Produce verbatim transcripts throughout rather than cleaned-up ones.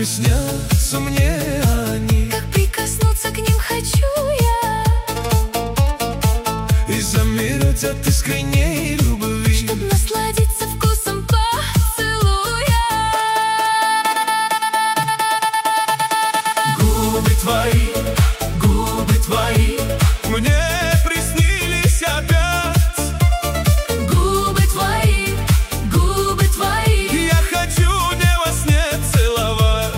ночами снятся мне они. Как прикоснуться к ним хочу я, и замереть от искренней любви, чтоб насладиться вкусом поцелуя. Губы твои, губы твои мне приснились опять. Губы твои, губы твои, Я хочу не во сне целовать.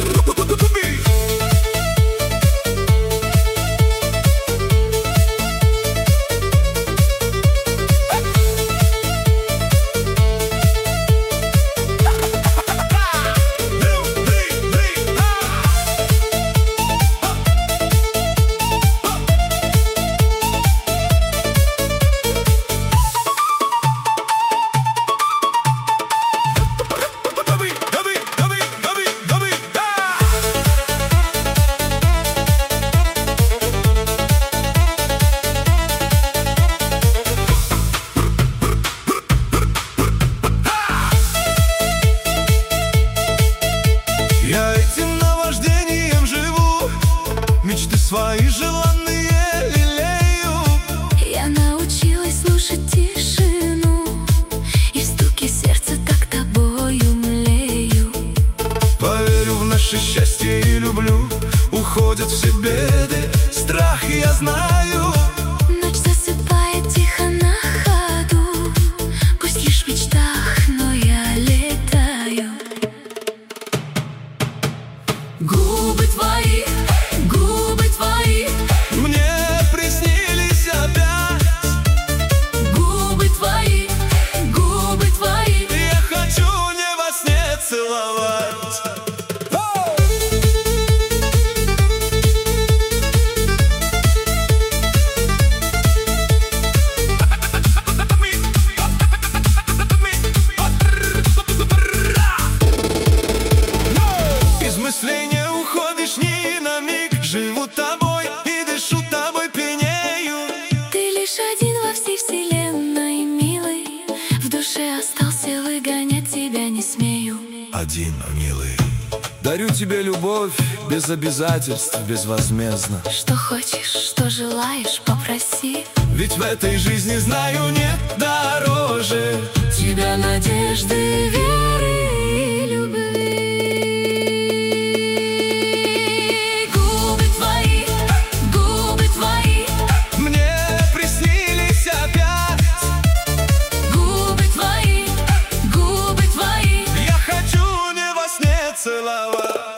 Я этим наваждением живу, мечты свои желанные лелею. я научилась слушать тишину, и в стуке сердца так тобою млею. Поверю в наше счастье и люблю. Уходят все беды, страх я знаю. Ночь засыпает тихо на ходу, пусть лишь в мечтах, но я летаю. Губы твои, губы твои, Мне приснились опять. губы твои, губы твои, Я хочу не во сне целовать. Из мыслей не уходишь ни на миг. Живу тобой и дышу тобой пьянею. ты лишь один во всей вселенной, милый. В душе остался, выгонять тебя не смею. Один, милый. Дарю тебе любовь без обязательств, безвозмездно. Что хочешь, что желаешь, попроси. Ведь в этой жизни, знаю, нет дороже Тебя надежды, веры и любви. Губы твои, губы твои, Мне приснились опять. губы твои, губы твои, Я хочу не во сне целовать.